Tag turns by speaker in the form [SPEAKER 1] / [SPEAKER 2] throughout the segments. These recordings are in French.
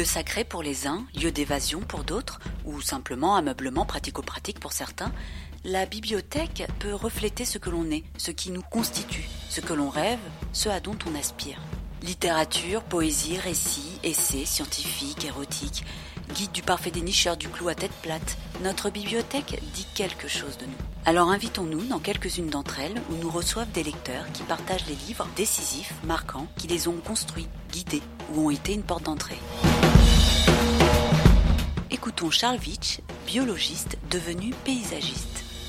[SPEAKER 1] Lieu sacré pour les uns, lieu d'évasion pour d'autres, ou simplement ameublement pratico-pratique pour certains, la bibliothèque peut refléter ce que l'on est, ce qui nous constitue, ce que l'on rêve, ce à dont on aspire. Littérature, poésie, récits, essais, scientifiques, érotiques, guide du parfait dénicheur du clou à tête plate, notre bibliothèque dit quelque chose de nous. Alors invitons-nous dans quelques-unes d'entre elles où nous reçoivent des lecteurs qui partagent les livres décisifs, marquants, qui les ont construits, guidés ou ont été une porte d'entrée. Écoutons Charles Vitch, biologiste devenu paysagiste.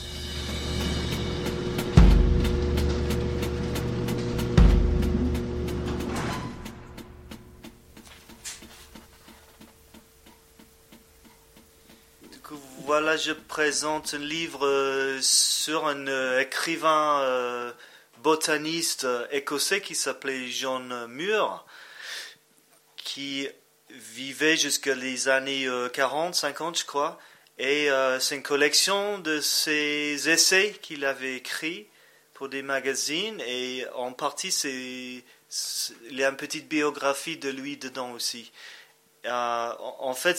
[SPEAKER 2] Voilà, je présente un livre sur un écrivain botaniste écossais qui s'appelait John Muir, qui vivait jusqu'à les années 40, 50 je crois, et c'est une collection de ses essais qu'il avait écrits pour des magazines, et en partie il y a une petite biographie de lui dedans aussi. En fait,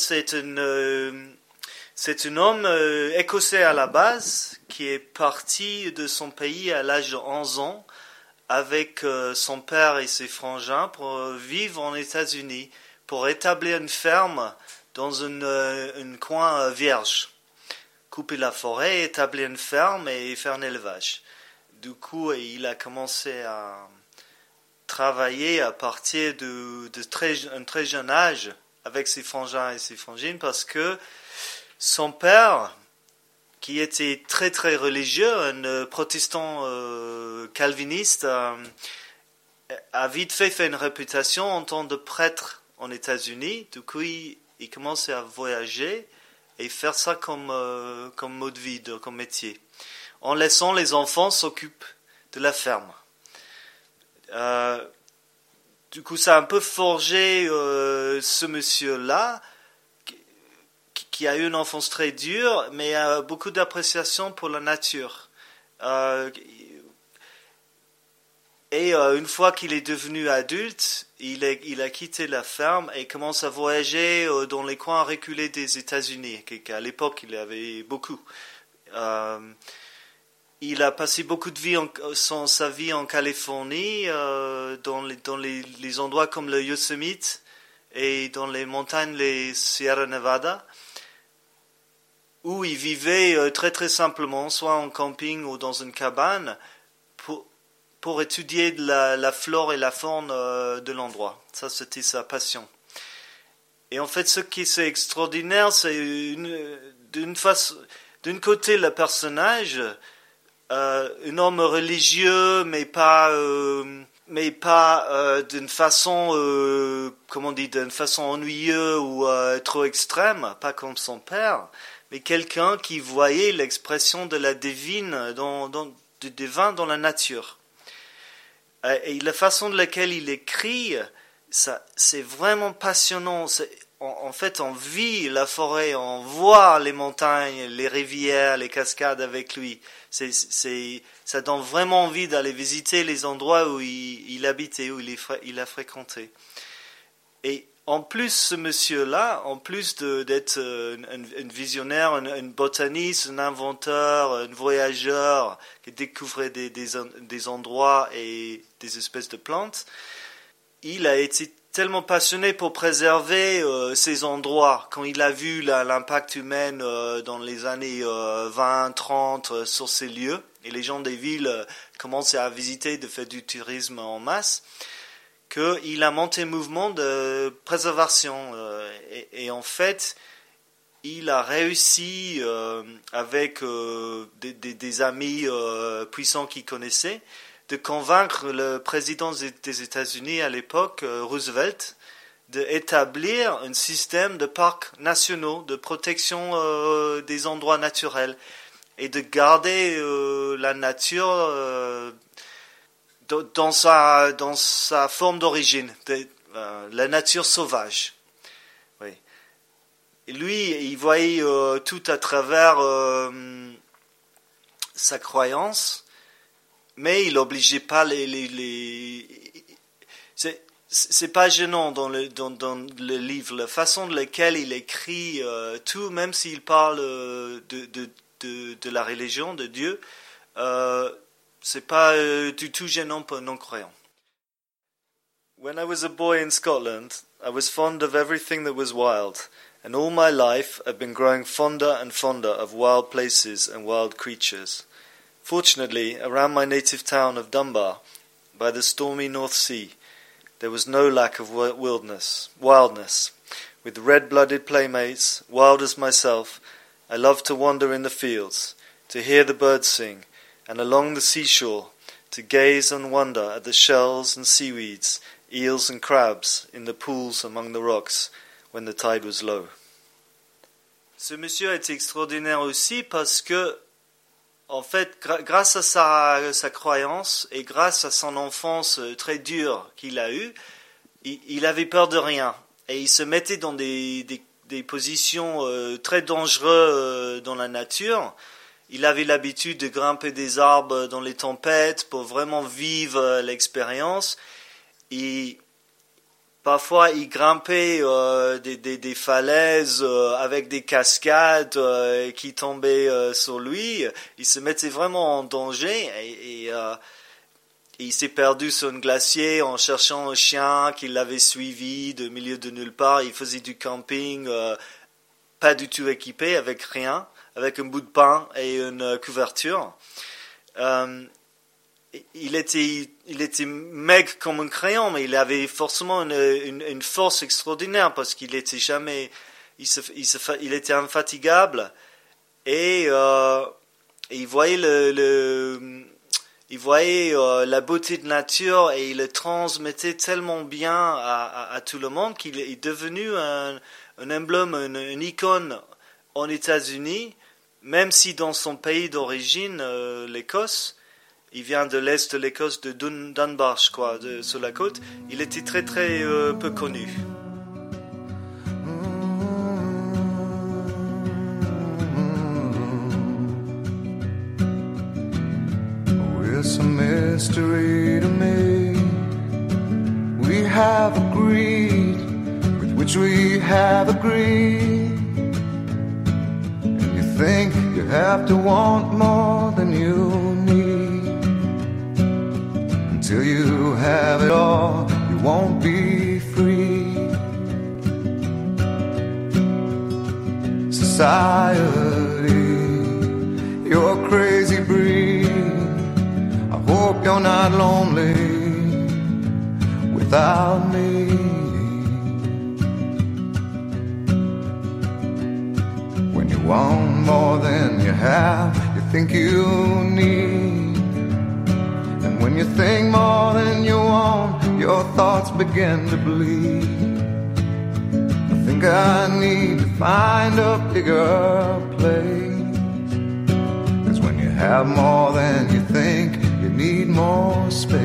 [SPEAKER 2] c'est un homme écossais à la base qui est parti de son pays à l'âge de 11 ans avec son père et ses frangins pour vivre aux États-Unis, pour établir une ferme dans un coin vierge. Couper la forêt, établir une ferme et faire un élevage. Du coup, il a commencé à travailler à partir un très jeune âge avec ses frangins et ses frangines parce que son père, qui était très très religieux, un protestant calviniste, a vite fait une réputation en tant que prêtre aux États-Unis. Du coup, il commençait à voyager et faire ça comme mode de vie, comme métier, en laissant les enfants s'occuper de la ferme. Du coup, ça a un peu forgé ce monsieur-là, qui a eu une enfance très dure, mais a beaucoup d'appréciation pour la nature. Une fois qu'il est devenu adulte, il a quitté la ferme et commence à voyager dans les coins reculés des États-Unis, qu'à l'époque il avait beaucoup. Il a passé beaucoup de sa vie en Californie, dans les endroits comme le Yosemite et dans les montagnes, les Sierra Nevada, où il vivait très très simplement, soit en camping ou dans une cabane, pour étudier la flore et la faune de l'endroit. Ça, c'était sa passion. Et en fait, ce qui est extraordinaire, c'est d'un côté le personnage, un homme religieux, mais pas d'une façon, d'une façon ennuyeuse ou trop extrême, pas comme son père, mais quelqu'un qui voyait l'expression de la divine, du divin dans la nature. Et la façon de laquelle il écrit, ça, c'est vraiment passionnant. En fait, on vit la forêt, on voit les montagnes, les rivières, les cascades avec lui. Ça donne vraiment envie d'aller visiter les endroits où il habitait, où il a fréquenté. Et en plus, ce monsieur-là, en plus d'être un visionnaire, un botaniste, un inventeur, un voyageur qui découvrait des endroits et des espèces de plantes, il a été tellement passionné pour préserver ces endroits. Quand il a vu l'impact humain dans les années 20, 30 sur ces lieux, et les gens des villes commençaient à visiter, de faire du tourisme en masse, qu'il a monté un mouvement de préservation. Et en fait, il a réussi, avec des amis puissants qu'il connaissait, de convaincre le président des États-Unis à l'époque, Roosevelt, d'établir un système de parcs nationaux, de protection des endroits naturels, et de garder la nature dans sa forme d'origine, la nature sauvage. Oui. Et lui, il voyait tout à travers sa croyance, mais il n'obligeait pas c'est pas gênant dans le livre, la façon de laquelle il écrit tout, même s'il parle de la religion, de Dieu, c'est pas du tout gênant pour un non-croyant. When I was a boy in Scotland, I was fond of everything that was wild, and all my life I've been growing fonder and fonder of wild places and wild creatures. Fortunately, around my native town of Dunbar, by the stormy North Sea, there was no lack of wildness. With red-blooded playmates, wild as myself, I loved to wander in the fields, to hear the birds sing, and along the seashore, to gaze and wonder at the shells and seaweeds, eels and crabs in the pools among the rocks when the tide was low. Ce monsieur est extraordinaire aussi parce que, en fait, grâce à sa croyance et grâce à son enfance très dure qu'il a eue, il avait peur de rien. Et il se mettait dans des positions très dangereuses dans la nature. Il avait l'habitude de grimper des arbres dans les tempêtes pour vraiment vivre l'expérience. Et parfois, il grimpait des falaises avec des cascades qui tombaient sur lui. Il se mettait vraiment en danger et il s'est perdu sur un glacier en cherchant un chien qui l'avait suivi de milieu de nulle part. Il faisait du camping pas du tout équipé, avec rien, avec un bout de pain et une couverture. Il était maigre comme un crayon, mais il avait forcément une force extraordinaire parce qu'il était jamais, il était infatigable et il voyait il voyait la beauté de nature et il le transmettait tellement bien à tout le monde qu'il est devenu un emblème, une icône en États-Unis, même si dans son pays d'origine, l'Écosse, il vient de l'est de l'Écosse, de Dunbar, je crois, sur la côte, il était très très peu connu.
[SPEAKER 3] It's a mystery to me. We have agreed with which we have agreed. And you think you have to want more than you need. Until you have it all, you won't be free. Society, you're a crazy breed. Hope you're not lonely without me. When you want more than you have, you think you need. And when you think more than you want, your thoughts begin to bleed. I think I need to find a bigger place. 'Cause when you have more than you think, you need more space.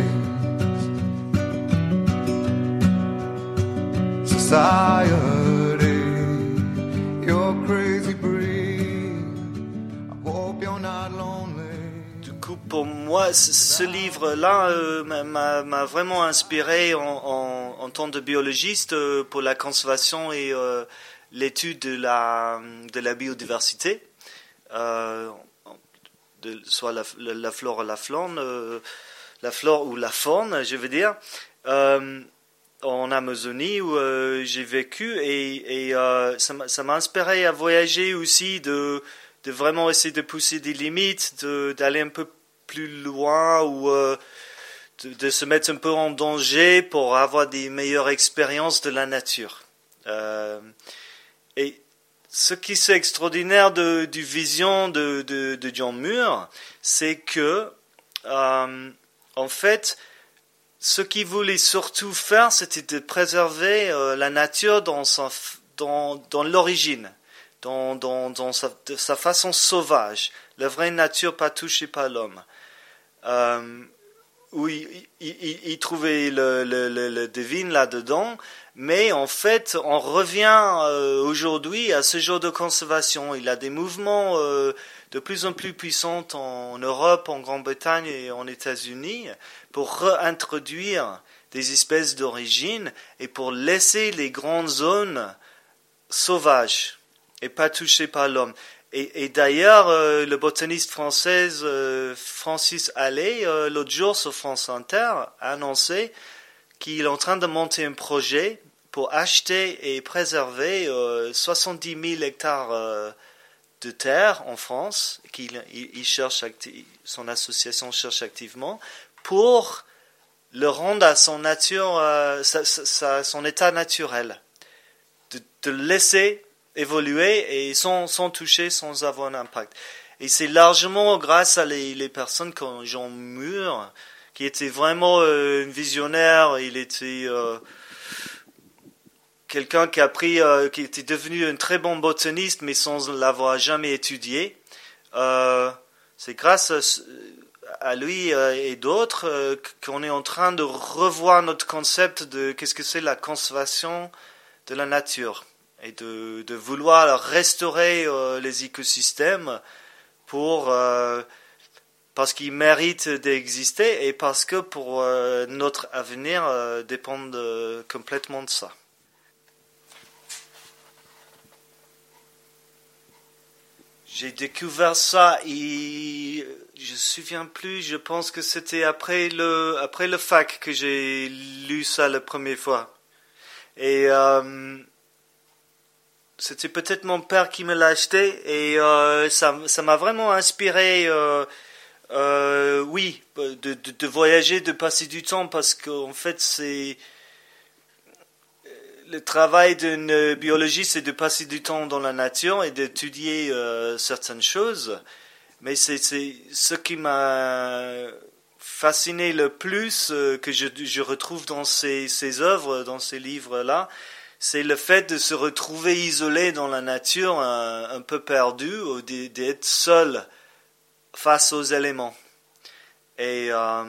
[SPEAKER 3] Society, you're crazy breed. I hope you're not lonely.
[SPEAKER 2] Du coup, pour moi, ce livre-là m'a vraiment inspiré en tant que biologiste pour la conservation et l'étude de la biodiversité. Soit la flore ou la faune, la flore ou la faune, je veux dire, en Amazonie où j'ai vécu et ça m'a inspiré à voyager aussi, de vraiment essayer de pousser des limites, d'aller un peu plus loin ou de se mettre un peu en danger pour avoir des meilleures expériences de la nature. Et ce qui est extraordinaire du vision de John Muir, c'est que, en fait, ce qu'il voulait surtout faire, c'était de préserver la nature dans l'origine, dans sa façon sauvage, la vraie nature pas touchée par l'homme. Où il trouvait le divin là-dedans, mais en fait, on revient aujourd'hui à ce genre de conservation. Il y a des mouvements de plus en plus puissants en Europe, en Grande-Bretagne et en États-Unis pour réintroduire des espèces d'origine et pour laisser les grandes zones sauvages et pas touchées par l'homme. Et d'ailleurs, le botaniste français Francis Allais, l'autre jour sur France Inter, a annoncé qu'il est en train de monter un projet pour acheter et préserver 70 000 hectares de terre en France, qu'il cherche son association cherche activement, pour le rendre à son nature, son état naturel, de le laisser évoluer et sans toucher, sans avoir un impact. Et c'est largement grâce à les personnes comme Jean Mur, qui était vraiment un visionnaire. Il était quelqu'un qui qui était devenu un très bon botaniste, mais sans l'avoir jamais étudié. C'est grâce à lui et d'autres qu'on est en train de revoir notre concept de qu'est-ce que c'est la conservation de la nature et de vouloir restaurer les écosystèmes parce qu'ils méritent d'exister et parce que pour notre avenir dépend complètement de ça. J'ai découvert ça et je me souviens plus, je pense que c'était après le fac que j'ai lu ça la première fois. Et c'était peut-être mon père qui me l'a acheté et ça m'a vraiment inspiré oui, de voyager, de passer du temps parce qu'en fait c'est le travail d'un biologiste, c'est de passer du temps dans la nature et d'étudier certaines choses. Mais c'est ce qui m'a fasciné le plus, que je retrouve dans ces œuvres, dans ces livres-là, c'est le fait de se retrouver isolé dans la nature, un peu perdu, ou d'être seul face aux éléments. Et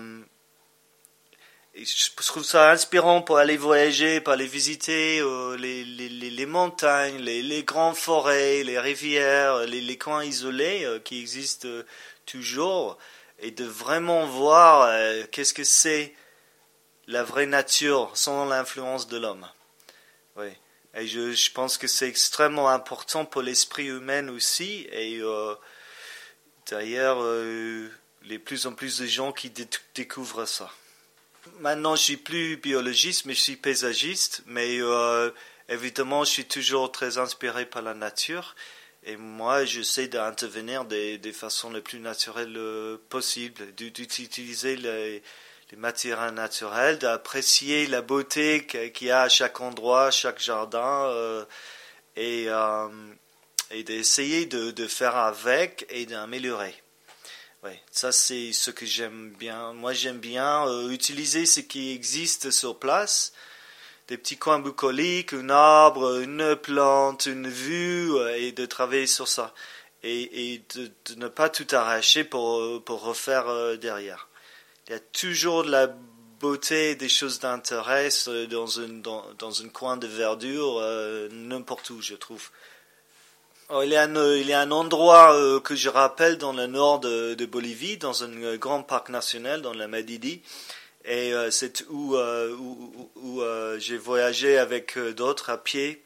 [SPEAKER 2] je trouve ça inspirant pour aller voyager, pour aller visiter les montagnes, les grandes forêts, les rivières, les coins isolés qui existent toujours, et de vraiment voir qu'est-ce que c'est la vraie nature sans l'influence de l'homme. Oui. Et je pense que c'est extrêmement important pour l'esprit humain aussi, et d'ailleurs, les plus en plus de gens qui découvrent ça. Maintenant, je suis plus biologiste, mais je suis paysagiste. Mais évidemment, je suis toujours très inspiré par la nature. Et moi, j'essaie d'intervenir des façons les plus naturelles possibles, d'utiliser les matières naturelles, d'apprécier la beauté qu'il y a à chaque endroit, chaque jardin, et d'essayer de faire avec et d'améliorer. Oui, ça c'est ce que j'aime bien. Moi j'aime bien utiliser ce qui existe sur place, des petits coins bucoliques, un arbre, une plante, une vue, et de travailler sur ça. Et de ne pas tout arracher pour refaire derrière. Il y a toujours de la beauté, des choses d'intérêt dans un coin de verdure, n'importe où je trouve. Il y a un endroit que je rappelle dans le nord de Bolivie, dans un grand parc national, dans la Madidi, et c'est où j'ai voyagé avec d'autres à pied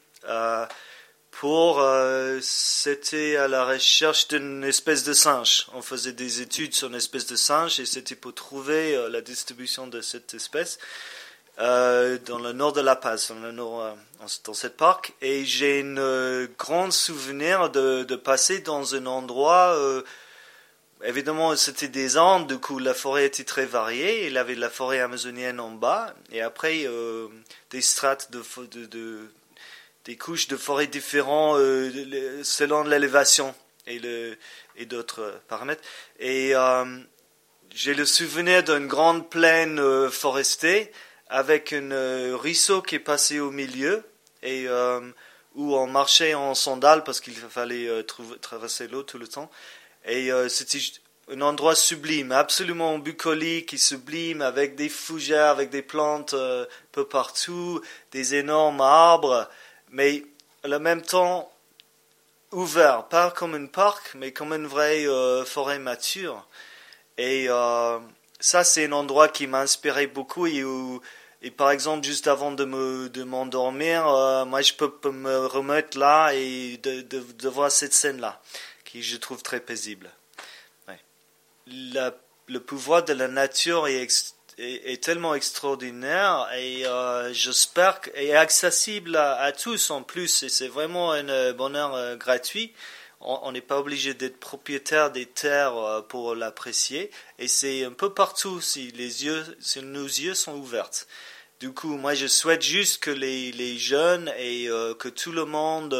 [SPEAKER 2] c'était à la recherche d'une espèce de singe. On faisait des études sur une espèce de singe et c'était pour trouver la distribution de cette espèce. Dans le nord de La Paz, dans cette parc, et j'ai un grand souvenir de passer dans un endroit, évidemment c'était des Andes, du coup la forêt était très variée, il y avait la forêt amazonienne en bas, et après des strates des couches de forêt différentes selon l'élévation et d'autres paramètres, et j'ai le souvenir d'une grande plaine forestée, avec un ruisseau qui est passé au milieu et où on marchait en sandales parce qu'il fallait traverser l'eau tout le temps. Et c'était un endroit sublime, absolument bucolique et sublime, avec des fougères, avec des plantes un peu partout, des énormes arbres, mais en même temps ouvert, pas comme un parc, mais comme une vraie forêt mature. Et ça, c'est un endroit qui m'a inspiré beaucoup et où Et par exemple, juste avant de m'endormir, moi je peux me remettre là et de voir cette scène-là, qui je trouve très paisible. Ouais. Le pouvoir de la nature est tellement extraordinaire et j'espère est accessible à tous en plus. Et c'est vraiment un bonheur gratuit. On n'est pas obligé d'être propriétaire des terres pour l'apprécier. Et c'est un peu partout si nos yeux sont ouverts. Du coup, moi, je souhaite juste que les jeunes et que tout le monde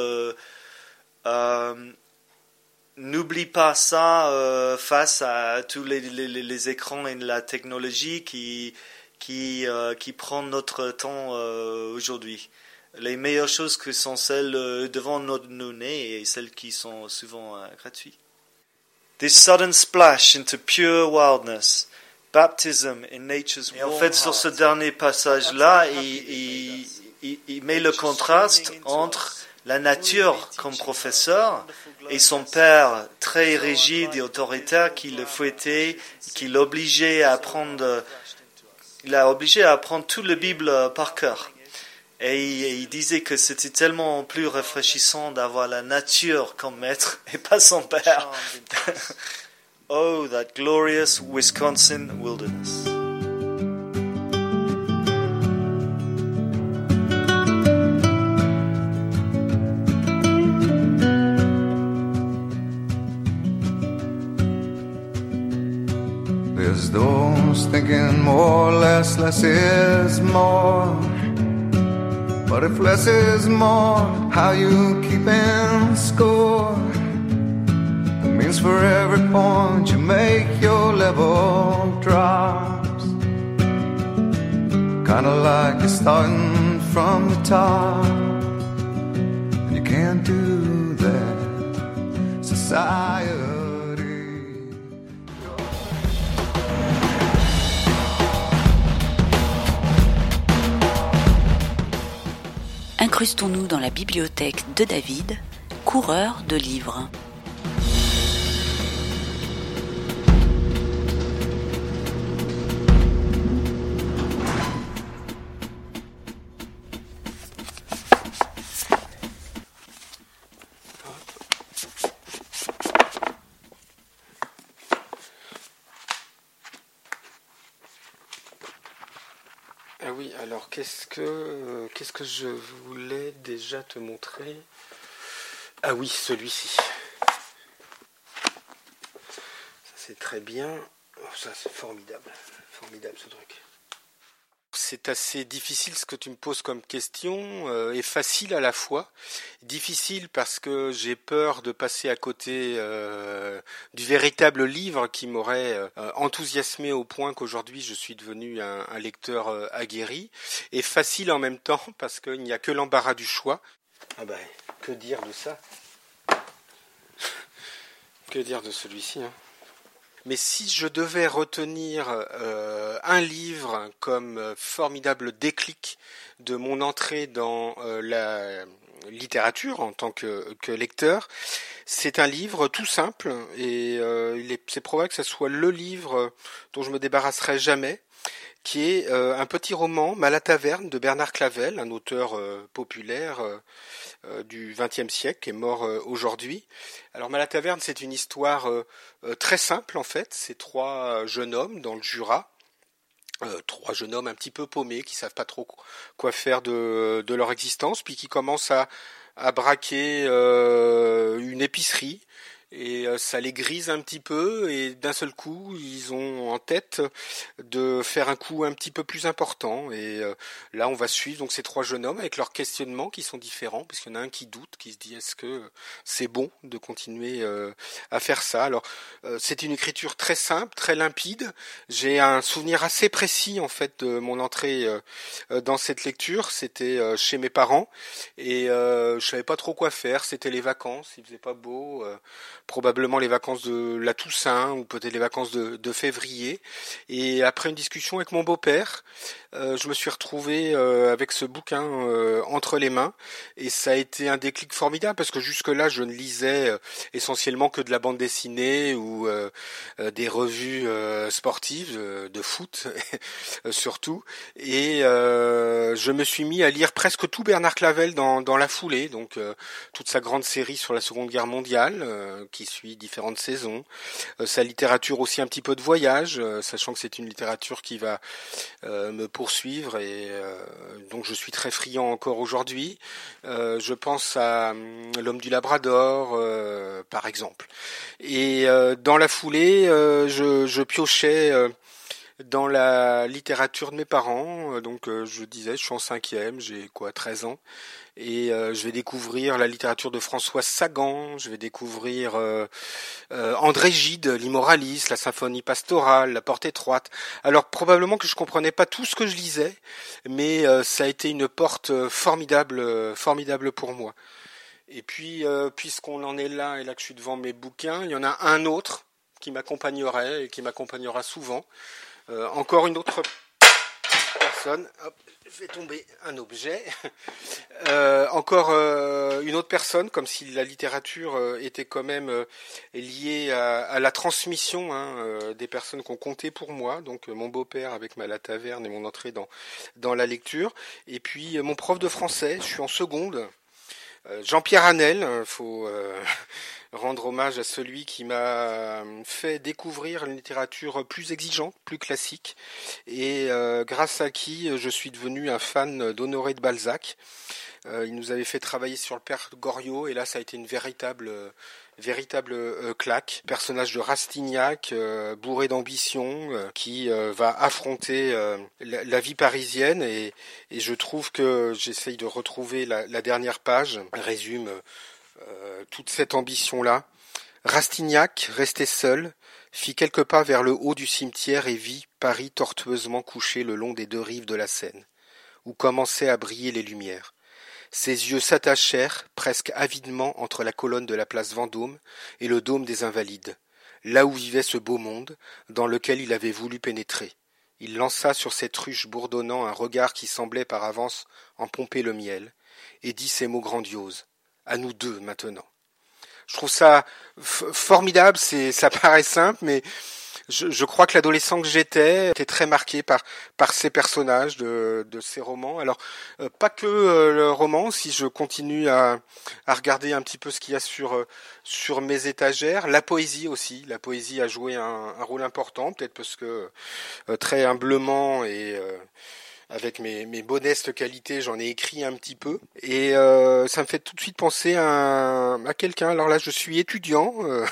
[SPEAKER 2] n'oublie pas ça face à tous les écrans et la technologie qui prend notre temps aujourd'hui. Les meilleures choses que sont celles devant nos nez et celles qui sont souvent gratuites. This sudden splash into pure wildness, baptism in nature's warm heart. Et en fait, sur ce dernier passage-là, il met le contraste entre la nature comme professeur et son père très rigide et autoritaire qui le fouettait, qui l'obligeait à apprendre, il l'a obligé à apprendre toute la Bible par cœur. Et il disait que c'était tellement plus rafraîchissant d'avoir la nature comme maître et pas son père. Oh, that glorious Wisconsin wilderness.
[SPEAKER 3] There's those thinking more, less is more. But if less is more, how you keeping score? It means for every point you make, your level drops. Kinda like you're starting from the top, and you can't do that, society.
[SPEAKER 1] Incrustons-nous dans la bibliothèque de David, coureur de livres.
[SPEAKER 4] Ah oui, alors qu'est-ce que je voulais déjà te montrer? Ah oui, celui-ci. Ça c'est très bien. Oh, ça c'est formidable. Formidable ce truc. C'est assez difficile ce que tu me poses comme question et facile à la fois. Difficile parce que j'ai peur de passer à côté du véritable livre qui m'aurait enthousiasmé au point qu'aujourd'hui je suis devenu un lecteur aguerri. Et facile en même temps parce qu'il n'y a que l'embarras du choix. Ah ben, que dire de ça? Que dire de celui-ci, hein? Mais si je devais retenir un livre comme formidable déclic de mon entrée dans la littérature en tant que lecteur, c'est un livre tout simple et c'est probable que ce soit le livre dont je me débarrasserai jamais, qui est un petit roman, Malataverne, de Bernard Clavel, un auteur populaire du XXe siècle, qui est mort aujourd'hui. Alors Malataverne, c'est une histoire très simple en fait. C'est trois jeunes hommes dans le Jura, trois jeunes hommes un petit peu paumés, qui savent pas trop quoi faire de leur existence, puis qui commencent à braquer une épicerie. Et ça les grise un petit peu et d'un seul coup ils ont en tête de faire un coup un petit peu plus important et là on va suivre donc ces trois jeunes hommes avec leurs questionnements qui sont différents parce qu'il y en a un qui doute, qui se dit est-ce que c'est bon de continuer à faire ça. Alors c'est une écriture très simple, très limpide. J'ai un souvenir assez précis en fait de mon entrée dans cette lecture. C'était chez mes parents et je savais pas trop quoi faire, c'était les vacances, il faisait pas beau. probablement les vacances de la Toussaint ou peut-être les vacances de février. Et après une discussion avec mon beau-père, je me suis retrouvé avec ce bouquin entre les mains et ça a été un déclic formidable parce que jusque-là je ne lisais essentiellement que de la bande dessinée ou des revues sportives de foot surtout et je me suis mis à lire presque tout Bernard Clavel dans la foulée, donc toute sa grande série sur la Seconde Guerre mondiale qui suit différentes saisons, sa littérature aussi un petit peu de voyage, sachant que c'est une littérature qui va me poursuivre et donc je suis très friand encore aujourd'hui. Je pense à L'Homme du Labrador par exemple. Et dans la foulée, je piochais dans la littérature de mes parents, donc je disais, je suis en 5e, j'ai 13 ans, et je vais découvrir la littérature de François Sagan, je vais découvrir André Gide, l'Immoraliste, la Symphonie pastorale, la Porte étroite. Alors probablement que je comprenais pas tout ce que je lisais, mais ça a été une porte formidable pour moi. Et puis, puisqu'on en est là, et là que je suis devant mes bouquins, il y en a un autre qui m'accompagnerait et qui m'accompagnera souvent. Encore une autre personne. Hop, je vais tomber un objet. Encore une autre personne, comme si la littérature était quand même liée à la transmission des personnes qui ont compté pour moi. Donc mon beau-père avec ma La Taverne et mon entrée dans la lecture. Et puis mon prof de français, je suis en seconde. Jean-Pierre Hanel, faut rendre hommage à celui qui m'a fait découvrir une littérature plus exigeante, plus classique, et grâce à qui je suis devenu un fan d'Honoré de Balzac. Il nous avait fait travailler sur le père Goriot, et là ça a été une véritable claque. Personnage de Rastignac, bourré d'ambition, qui va affronter la vie parisienne et je trouve que j'essaye de retrouver la dernière page, résume toute cette ambition-là. Rastignac, resté seul, fit quelques pas vers le haut du cimetière et vit Paris tortueusement couché le long des deux rives de la Seine, où commençaient à briller les lumières. Ses yeux s'attachèrent presque avidement entre la colonne de la place Vendôme et le dôme des Invalides, là où vivait ce beau monde dans lequel il avait voulu pénétrer. Il lança sur cette ruche bourdonnant un regard qui semblait par avance en pomper le miel, et dit ces mots grandioses. « À nous deux, maintenant. » Je trouve ça formidable, ça paraît simple, mais je crois que l'adolescent que j'étais était très marqué par ces personnages de ces romans. Alors pas que le roman, si je continue à regarder un petit peu ce qu'il y a sur mes étagères, la poésie aussi. La poésie a joué un rôle important, peut-être parce que très humblement et avec mes modestes qualités, j'en ai écrit un petit peu et ça me fait tout de suite penser à quelqu'un. Alors là, je suis étudiant,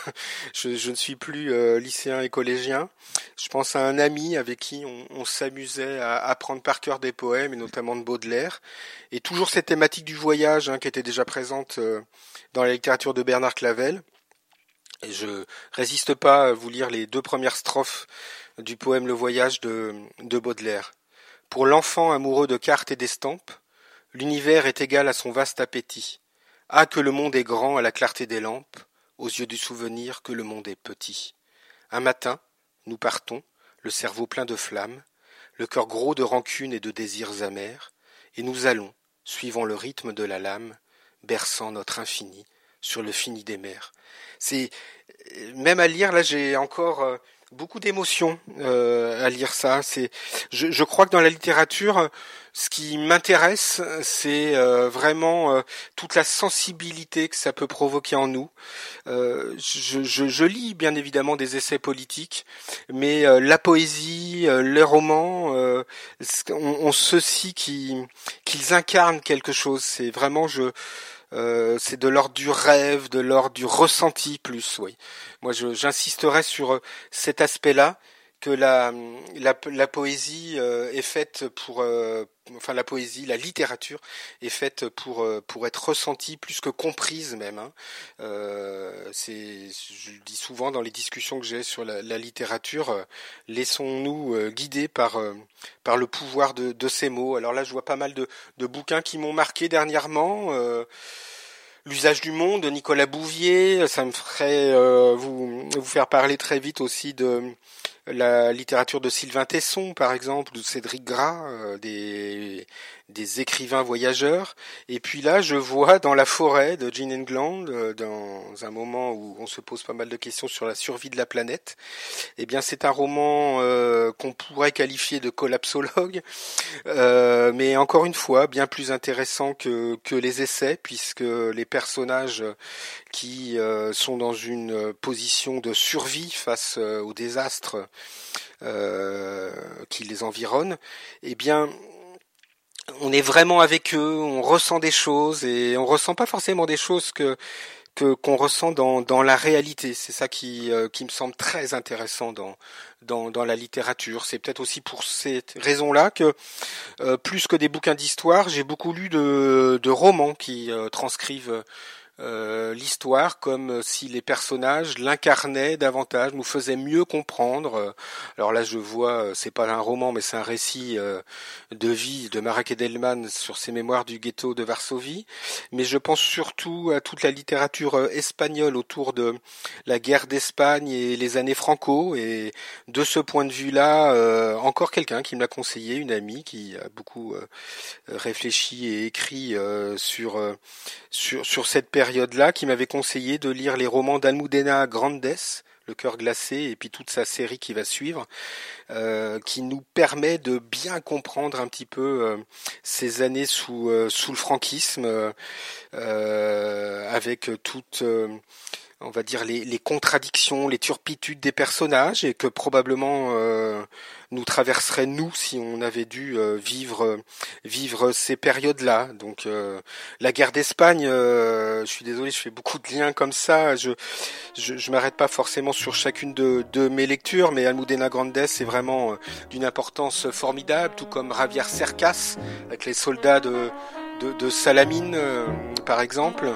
[SPEAKER 4] je ne suis plus lycéen et collégien. Je pense à un ami avec qui on s'amusait à apprendre par cœur des poèmes et notamment de Baudelaire. Et toujours cette thématique du voyage qui était déjà présente dans la littérature de Bernard Clavel. Et je résiste pas à vous lire les 2 premières strophes du poème Le Voyage de Baudelaire. Pour l'enfant amoureux de cartes et d'estampes, l'univers est égal à son vaste appétit. Ah, que le monde est grand à la clarté des lampes, aux yeux du souvenir que le monde est petit. Un matin, nous partons, le cerveau plein de flammes, le cœur gros de rancune et de désirs amers, et nous allons, suivant le rythme de la lame, berçant notre infini sur le fini des mers. C'est même à lire, là j'ai encore beaucoup d'émotions à lire ça. Je crois que dans la littérature, ce qui m'intéresse, c'est vraiment toute la sensibilité que ça peut provoquer en nous. Je lis bien évidemment des essais politiques, mais la poésie, les romans, ont ceci qu'ils incarnent quelque chose. C'est vraiment c'est de l'ordre du rêve, de l'ordre du ressenti plus, oui. Moi, j'insisterai sur cet aspect-là, que la poésie est faite pour, la poésie, la littérature est faite pour être ressentie plus que comprise même. Je le dis souvent dans les discussions que j'ai sur la littérature, laissons-nous guider par le pouvoir de ces mots. Alors là, je vois pas mal de bouquins qui m'ont marqué dernièrement. L'usage du monde de Nicolas Bouvier. Ça me ferait vous faire parler très vite aussi de la littérature de Sylvain Tesson, par exemple, de Cédric Gras, des écrivains voyageurs. Et puis là, je vois dans la forêt de Gene England, dans un moment où on se pose pas mal de questions sur la survie de la planète, eh bien c'est un roman qu'on pourrait qualifier de collapsologue, mais encore une fois, bien plus intéressant que les essais, puisque les personnages qui sont dans une position de survie face au désastre qui les environne, eh bien on est vraiment avec eux, on ressent des choses et on ressent pas forcément des choses qu'on ressent dans la réalité. C'est ça qui me semble très intéressant dans la littérature. C'est peut-être aussi pour cette raison-là que plus que des bouquins d'histoire, j'ai beaucoup lu de romans qui transcrivent l'histoire comme si les personnages l'incarnaient davantage, nous faisaient mieux comprendre. Alors là, je vois, c'est pas un roman, mais c'est un récit de vie de Marek Edelman sur ses mémoires du ghetto de Varsovie. Mais je pense surtout à toute la littérature espagnole autour de la guerre d'Espagne et les années Franco. Et de ce point de vue-là, encore quelqu'un qui me l'a conseillé, une amie qui a beaucoup réfléchi et écrit sur cette période-là, qui m'avait conseillé de lire les romans d'Almudena Grandes, Le cœur glacé, et puis toute sa série qui va suivre, qui nous permet de bien comprendre un petit peu ces années sous le franquisme, avec toutes on va dire les contradictions, les turpitudes des personnages, et que probablement nous traverserait nous si on avait dû vivre ces périodes-là. Donc la guerre d'Espagne, je suis désolé, je fais beaucoup de liens comme ça. Je m'arrête pas forcément sur chacune de mes lectures, mais Almudena Grandes c'est vraiment d'une importance formidable, tout comme Javier Cercas avec les soldats de Salamine, par exemple.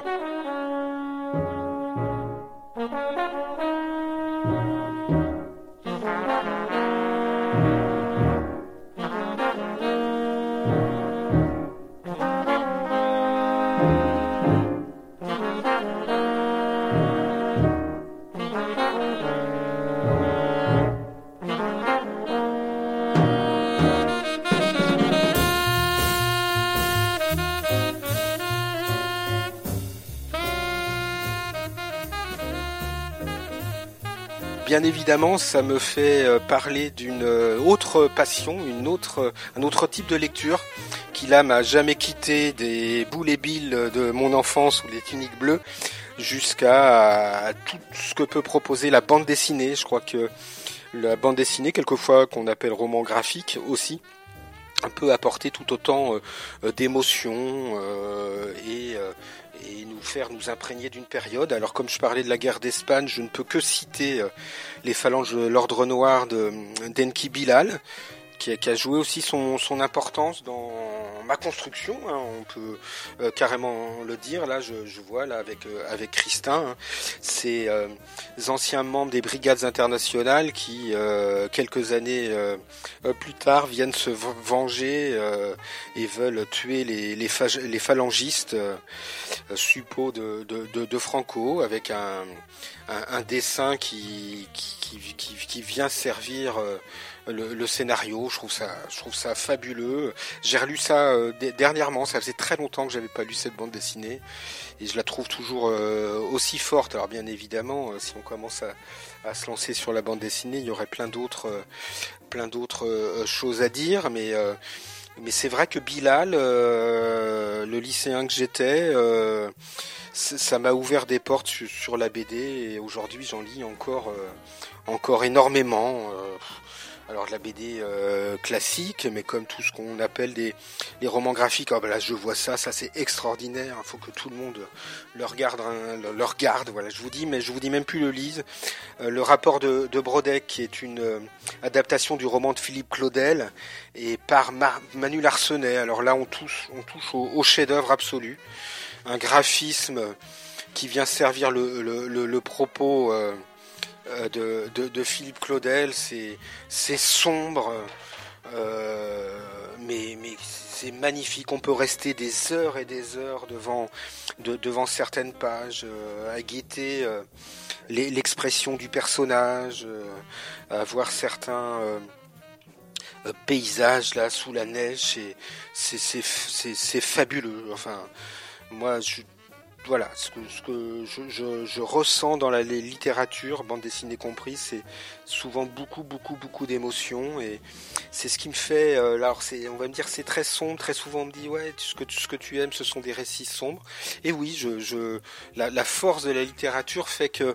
[SPEAKER 4] Bien évidemment, ça me fait parler d'une autre passion, un autre type de lecture qui là m'a jamais quitté, des Boules et Bill de mon enfance ou les Tuniques bleues, jusqu'à tout ce que peut proposer la bande dessinée. Je crois que la bande dessinée, quelquefois qu'on appelle roman graphique aussi, peut apporter tout autant d'émotions et nous imprégner d'une période. Alors comme je parlais de la guerre d'Espagne, je ne peux que citer les phalanges de l'Ordre Noir d'Enki Bilal, qui a joué aussi son importance dans ma construction, hein, on peut carrément le dire. Là, je vois là avec Christin, hein, ces anciens membres des brigades internationales qui, quelques années plus tard, viennent se venger et veulent tuer les phalangistes suppôts de Franco, avec un dessin qui vient servir le scénario. Je trouve ça fabuleux. J'ai relu ça dernièrement, ça faisait très longtemps que j'avais pas lu cette bande dessinée et je la trouve toujours aussi forte. Alors bien évidemment, si on commence à se lancer sur la bande dessinée, il y aurait plein d'autres choses à dire, mais c'est vrai que Bilal, le lycéen que j'étais, ça m'a ouvert des portes sur la BD, et aujourd'hui j'en lis encore énormément. Alors de la BD classique, mais comme tout ce qu'on appelle les romans graphiques. Oh ben là je vois ça c'est extraordinaire. Il faut que tout le monde le regarde, Voilà, je vous dis même plus le lise. Le rapport de Brodeck, qui est une adaptation du roman de Philippe Claudel, et par Manu Larsenet. Alors là on touche au chef-d'œuvre absolu. Un graphisme qui vient servir le propos de Philippe Claudel. C'est sombre, mais c'est magnifique. On peut rester des heures et des heures devant certaines pages, à guetter l'expression du personnage, à voir certains paysages là sous la neige. C'est fabuleux. Enfin, moi, voilà, ce que je ressens dans la littérature, bande dessinée comprise, c'est souvent beaucoup d'émotions, et c'est ce qui me fait. Alors, on va me dire, c'est très sombre. Très souvent, on me dit, ouais, ce que tu aimes, ce sont des récits sombres. Et oui, la force de la littérature fait que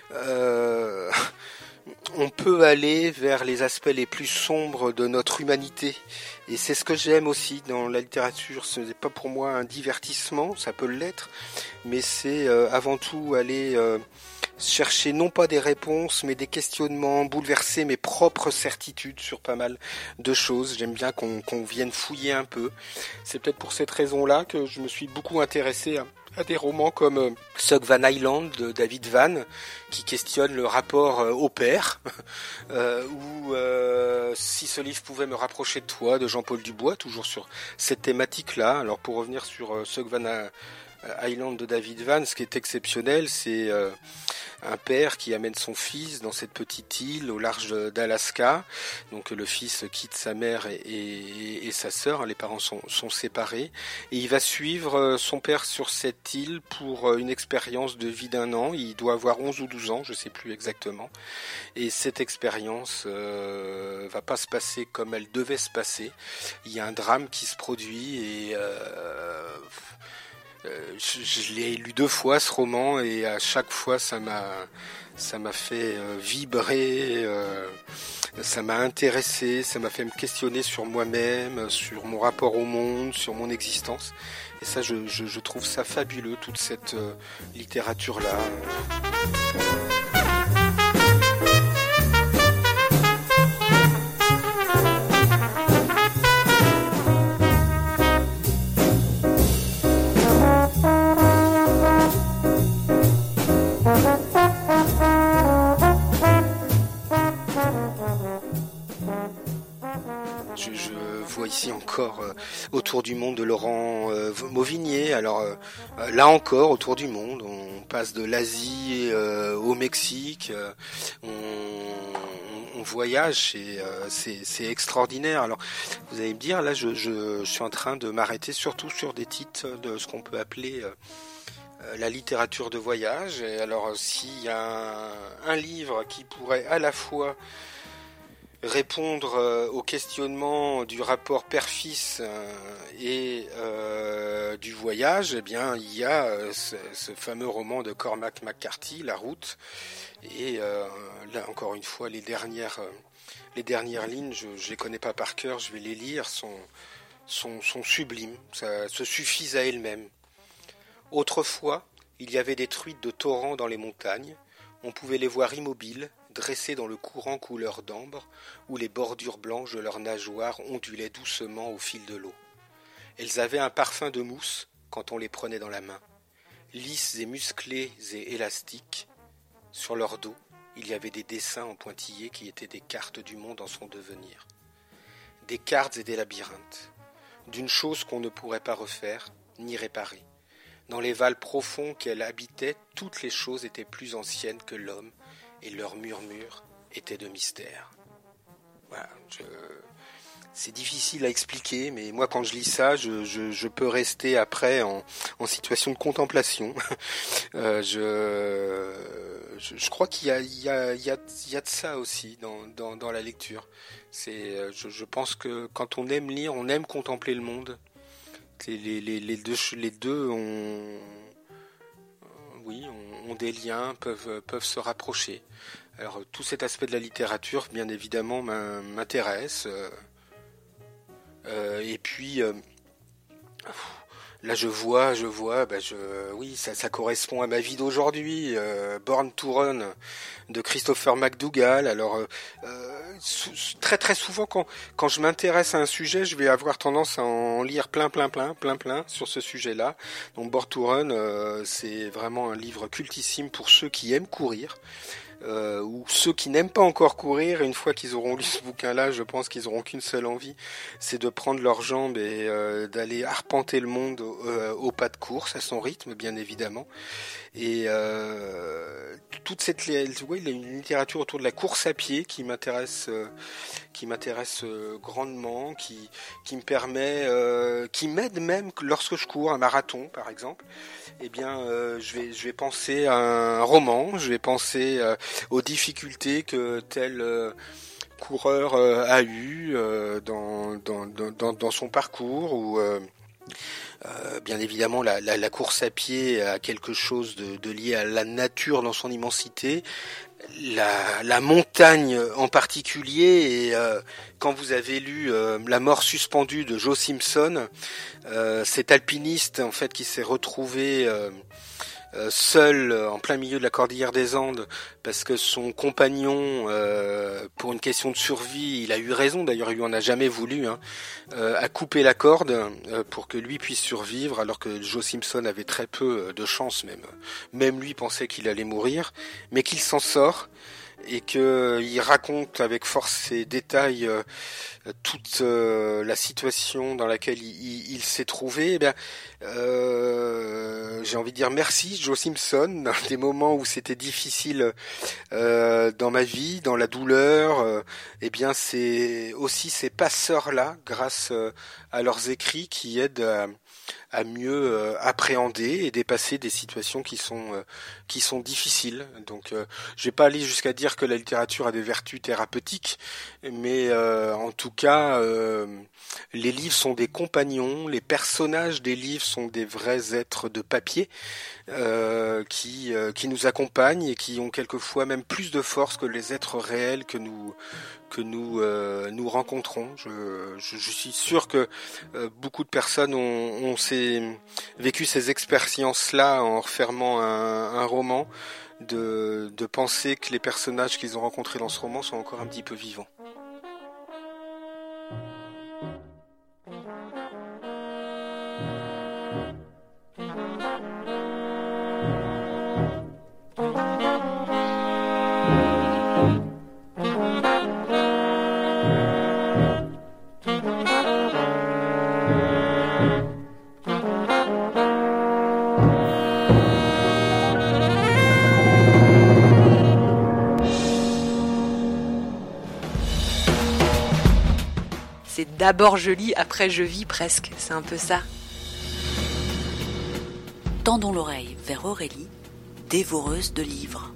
[SPEAKER 4] on peut aller vers les aspects les plus sombres de notre humanité. Et c'est ce que j'aime aussi dans la littérature. Ce n'est pas pour moi un divertissement, ça peut l'être, mais c'est avant tout aller chercher non pas des réponses, mais des questionnements, bouleverser mes propres certitudes sur pas mal de choses. J'aime bien qu'on vienne fouiller un peu. C'est peut-être pour cette raison-là que je me suis beaucoup intéressé à des romans comme Sog Van Island de David Vann, qui questionne le rapport au père, ou Si ce livre pouvait me rapprocher de toi de Jean-Paul Dubois, toujours sur cette thématique-là. Alors pour revenir sur Sog Van Island de David Vann, ce qui est exceptionnel, c'est un père qui amène son fils dans cette petite île au large d'Alaska. Donc le fils quitte sa mère et sa sœur, les parents sont séparés, et il va suivre son père sur cette île pour une expérience de vie d'1 an. Il doit avoir 11 ou 12 ans, je sais plus exactement, et cette expérience va pas se passer comme elle devait se passer. Il y a un drame qui se produit, et je l'ai lu 2 fois ce roman, et à chaque fois ça m'a fait vibrer, ça m'a intéressé, ça m'a fait me questionner sur moi-même, sur mon rapport au monde, sur mon existence. Et ça, je trouve ça fabuleux, toute cette littérature-là. Je vois ici encore Autour du monde de Laurent Mauvigné. Alors là encore, autour du monde, on passe de l'Asie au Mexique, on voyage, et c'est extraordinaire. Alors vous allez me dire, là je suis en train de m'arrêter surtout sur des titres de ce qu'on peut appeler la littérature de voyage. Et alors s'il y a un livre qui pourrait à la fois répondre au questionnement du rapport père-fils et du voyage, eh bien il y a ce fameux roman de Cormac McCarthy, La Route. Et là encore une fois, les dernières lignes, je les connais pas par cœur, je vais les lire, sont sublimes, ça se suffisent à elles-mêmes. Autrefois, il y avait des truites de torrents dans les montagnes. On pouvait les voir immobiles, dressées dans le courant couleur d'ambre, où les bordures blanches de leurs nageoires ondulaient doucement au fil de l'eau. Elles avaient un parfum de mousse quand on les prenait dans la main. Lisses et musclées et élastiques, sur leur dos, il y avait des dessins en pointillés qui étaient des cartes du monde en son devenir. Des cartes et des labyrinthes, d'une chose qu'on ne pourrait pas refaire, ni réparer. Dans les vals profonds qu'elle habitait, toutes les choses étaient plus anciennes que l'homme, et leurs murmures étaient de mystère. Voilà, c'est difficile à expliquer, mais moi quand je lis ça, je peux rester après en situation de contemplation. Je crois qu'il y a de ça aussi dans la lecture. Je pense que quand on aime lire, on aime contempler le monde. Les deux ont des liens, peuvent se rapprocher. Alors tout cet aspect de la littérature, bien évidemment, m'intéresse. Et puis là je vois, oui, ça correspond à ma vie d'aujourd'hui. Born to Run de Christopher McDougall. Alors très souvent quand je m'intéresse à un sujet, je vais avoir tendance à en lire plein sur ce sujet-là. Donc Born to Run, c'est vraiment un livre cultissime pour ceux qui aiment courir. ou ceux qui n'aiment pas encore courir, une fois qu'ils auront lu ce bouquin-là, je pense qu'ils auront qu'une seule envie, c'est de prendre leurs jambes et d'aller arpenter le monde au pas de course, à son rythme, bien évidemment. Et toute cette, il y a une littérature autour de la course à pied qui m'intéresse grandement, qui me permet, qui m'aide même lorsque je cours un marathon, par exemple. Eh bien, je vais penser à un roman, je vais penser aux difficultés que tel coureur a eu dans son parcours, ou bien évidemment la course à pied a quelque chose de lié à la nature dans son immensité, la montagne en particulier, et quand vous avez lu La mort suspendue de Joe Simpson, cet alpiniste en fait qui s'est retrouvé seul en plein milieu de la cordillère des Andes parce que son compagnon, pour une question de survie, il a eu raison, d'ailleurs il lui en a jamais voulu, a coupé la corde pour que lui puisse survivre, alors que Joe Simpson avait très peu de chance, même lui pensait qu'il allait mourir, mais qu'il s'en sort, et qu'il raconte avec force et détails toute la situation dans laquelle il s'est trouvé. Eh bien, j'ai envie de dire merci Joe Simpson, dans des moments où c'était difficile dans ma vie, dans la douleur. Eh bien, c'est aussi ces passeurs-là, grâce à leurs écrits, qui aident à mieux appréhender et dépasser des situations qui sont difficiles. Donc je vais pas aller jusqu'à dire que la littérature a des vertus thérapeutiques, mais en tout cas les livres sont des compagnons, les personnages des livres sont des vrais êtres de papier qui nous accompagnent et qui ont quelquefois même plus de force que les êtres réels que nous rencontrons. Je suis sûr que beaucoup de personnes ont vécu ces expériences-là en refermant un roman, de penser que les personnages qu'ils ont rencontrés dans ce roman sont encore un petit peu vivants.
[SPEAKER 5] D'abord je lis, après je vis presque, c'est un peu ça.
[SPEAKER 1] Tendons l'oreille vers Aurélie, dévoreuse de livres.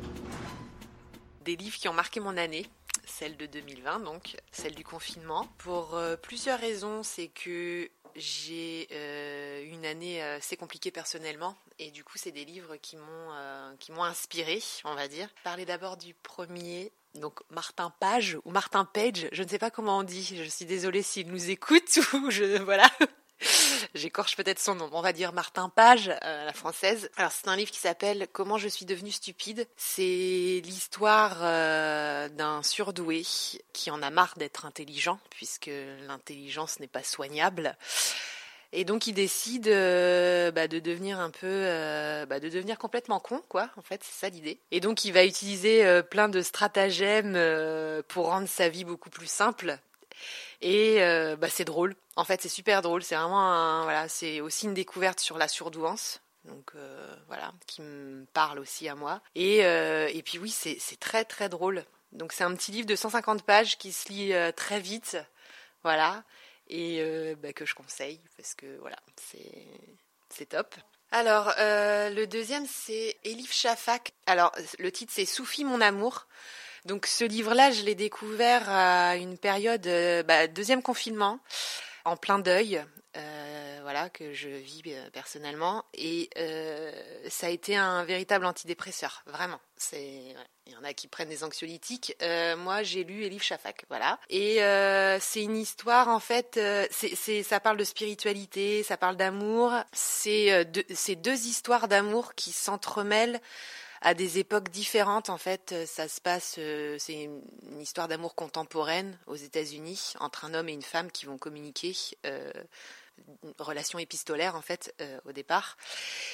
[SPEAKER 5] Des livres qui ont marqué mon année, celle de 2020 donc, celle du confinement. Pour plusieurs raisons, c'est que j'ai une année assez compliquée personnellement, et du coup c'est des livres qui m'ont inspirée, on va dire. Parler d'abord du premier. Donc Martin Page ou Martin Page, je ne sais pas comment on dit, je suis désolée s'il nous écoute ou voilà. J'écorche peut-être son nom. On va dire Martin Page, la française. Alors c'est un livre qui s'appelle Comment je suis devenue stupide. C'est l'histoire d'un surdoué qui en a marre d'être intelligent, puisque l'intelligence n'est pas soignable. Et donc il décide de devenir de devenir complètement con, quoi. En fait, c'est ça l'idée. Et donc il va utiliser plein de stratagèmes pour rendre sa vie beaucoup plus simple. Et c'est drôle. En fait, c'est super drôle. C'est vraiment c'est aussi une découverte sur la surdouance. Donc qui me parle aussi à moi. Et puis oui, c'est très très drôle. Donc c'est un petit livre de 150 pages qui se lit très vite. Voilà. Et que je conseille parce que voilà, c'est top. Alors le deuxième c'est Elif Shafak. Alors le titre c'est Soufi mon amour. Donc ce livre-là, je l'ai découvert à une période deuxième confinement, en plein deuil, que je vis personnellement, et ça a été un véritable antidépresseur, vraiment. Il y en a qui prennent des anxiolytiques. Moi, j'ai lu Elif Shafak, voilà. Et c'est une histoire, en fait, ça parle de spiritualité, ça parle d'amour. C'est deux histoires d'amour qui s'entremêlent à des époques différentes. En fait, ça se passe, c'est une histoire d'amour contemporaine aux États-Unis entre un homme et une femme qui vont communiquer, une relation épistolaire en fait au départ.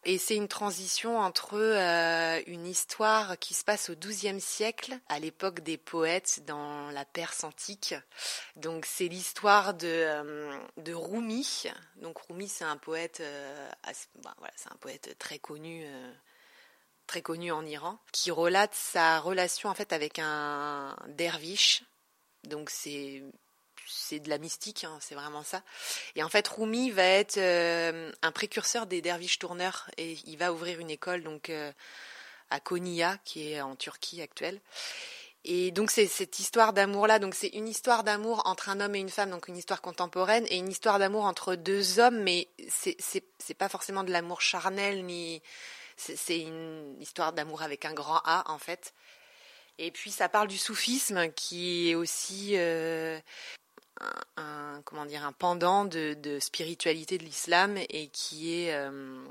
[SPEAKER 5] Et c'est une transition entre une histoire qui se passe au XIIe siècle, à l'époque des poètes dans la Perse antique. Donc c'est l'histoire de Rumi. Donc Rumi, c'est un poète, c'est un poète très connu en Iran, qui relate sa relation en fait avec un derviche. Donc c'est de la mystique, hein, c'est vraiment ça. Et en fait, Rumi va être un précurseur des derviches tourneurs et il va ouvrir une école donc à Konya, qui est en Turquie actuelle. Et donc c'est cette histoire d'amour-là. Donc c'est une histoire d'amour entre un homme et une femme, donc une histoire contemporaine, et une histoire d'amour entre deux hommes, mais c'est pas forcément de l'amour charnel, ni c'est une histoire d'amour avec un grand A en fait. Et puis ça parle du soufisme qui est aussi un pendant de spiritualité de l'islam et qui est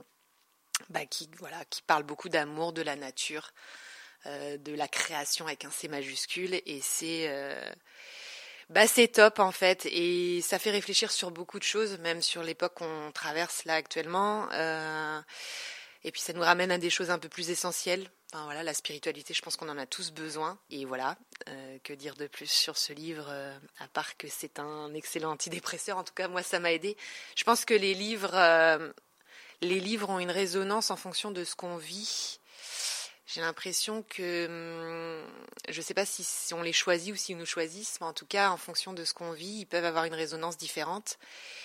[SPEAKER 5] qui parle beaucoup d'amour, de la nature, de la création avec un C majuscule, et c'est top en fait, et ça fait réfléchir sur beaucoup de choses, même sur l'époque qu'on traverse là actuellement, et puis ça nous ramène à des choses un peu plus essentielles. Enfin, voilà, la spiritualité, je pense qu'on en a tous besoin. Et voilà, que dire de plus sur ce livre, à part que c'est un excellent antidépresseur. En tout cas, moi, ça m'a aidé. Je pense que les livres ont une résonance en fonction de ce qu'on vit. J'ai l'impression que, je ne sais pas si on les choisit ou s'ils nous choisissent, mais en tout cas, en fonction de ce qu'on vit, ils peuvent avoir une résonance différente.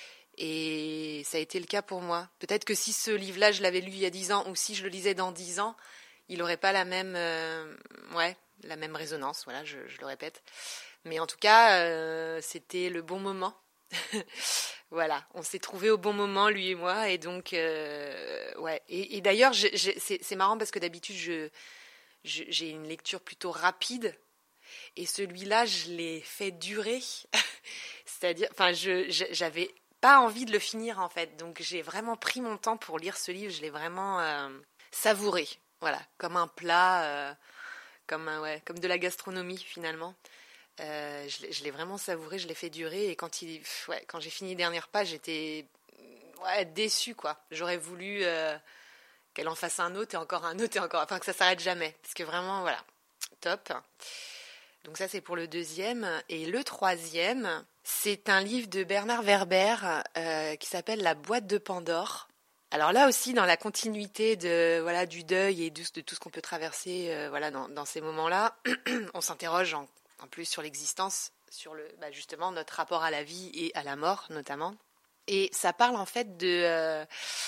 [SPEAKER 5] Et ça a été le cas pour moi. Peut-être que si ce livre-là, je l'avais lu il y a 10 ans, ou si je le lisais dans 10 ans, il n'aurait pas la même résonance, voilà, je le répète. Mais en tout cas, c'était le bon moment. Voilà, on s'est trouvés au bon moment, lui et moi, et donc, ouais. Et d'ailleurs, c'est marrant parce que d'habitude, j'ai une lecture plutôt rapide, et celui-là, je l'ai fait durer. C'est-à-dire, enfin, j'avais pas envie de le finir, en fait. Donc, j'ai vraiment pris mon temps pour lire ce livre, je l'ai vraiment savouré. Voilà, comme un plat, comme de la gastronomie finalement. Je l'ai vraiment savouré, je l'ai fait durer, et quand j'ai fini les dernières pages, j'étais déçue quoi. J'aurais voulu qu'elle en fasse un autre et encore un autre et encore, enfin que ça s'arrête jamais, parce que vraiment voilà, top. Donc ça c'est pour le deuxième, et le troisième, c'est un livre de Bernard Werber qui s'appelle La boîte de Pandore. Alors là aussi, dans la continuité du deuil et de tout ce qu'on peut traverser dans ces moments-là, on s'interroge en plus sur l'existence, sur justement notre rapport à la vie et à la mort notamment. Et ça parle en fait des